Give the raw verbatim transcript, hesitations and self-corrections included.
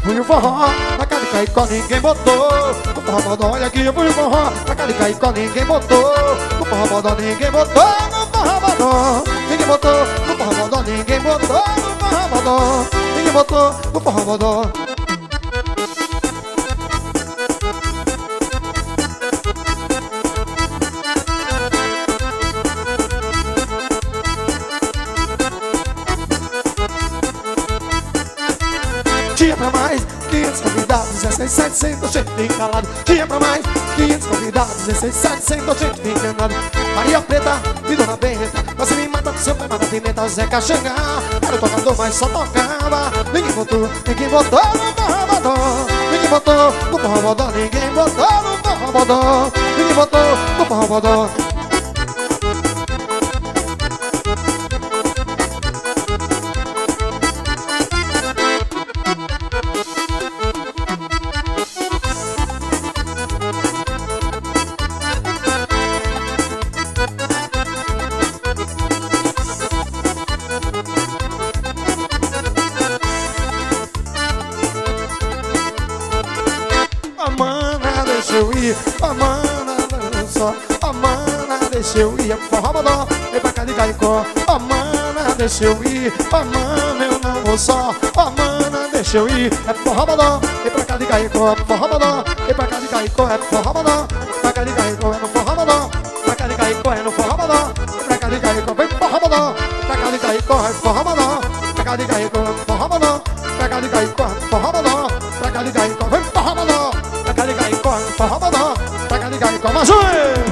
fui o forró, na casa de Caicó ninguém botou. No forró bodó, olha aqui eu fui o forró, na casa de Caicó ninguém botou. No forró bodó ninguém botou, no forró bodó ninguém botou. No forró bodó ninguém botou, no forró bodó ninguém botou. No forró bodó. Tinha pra mais quinhentos convidados, dezesseis, setecentos, gente bem calado. Tinha pra mais quinhentos convidados, dezesseis, setecentos, gente bem enganado. Maria Preta e Dona Benta, você me mata do seu pai, mata pimenta. Zeca Xangá, era o tocador, mas só tocava. Ninguém botou, ninguém botou no forró bodó. Ninguém botou no forró bodó, ninguém botou no forró bodó. Ninguém botou no forró bodó. Amana, deixa eu ir, Amana, só Amana, deixa eu ir, forró bodó, vem pra cá de Caicó. Amana, deixa eu ir, Amana, eu não vou só. Amana, deixa eu ir, é forró bodó, vem pra cá de Caicó. Forró bodó, vem pra cá de Caicó, é forró bodó. Pra cá de Caicó, é no forró bodó. Pra cá de Caicó, é no forró bodó. Pra cá de Caicó, vem forró bodó. Pra cá de Caicó, é forró bodó. Pra cá de Caicó, é forró bodó. Pra cá de Caicó, é forró bodó. Pra cá de Caicó, vem forró bodó. Pra cá de Caicó, forró bodó. Pra cá de Caicó, mas oi!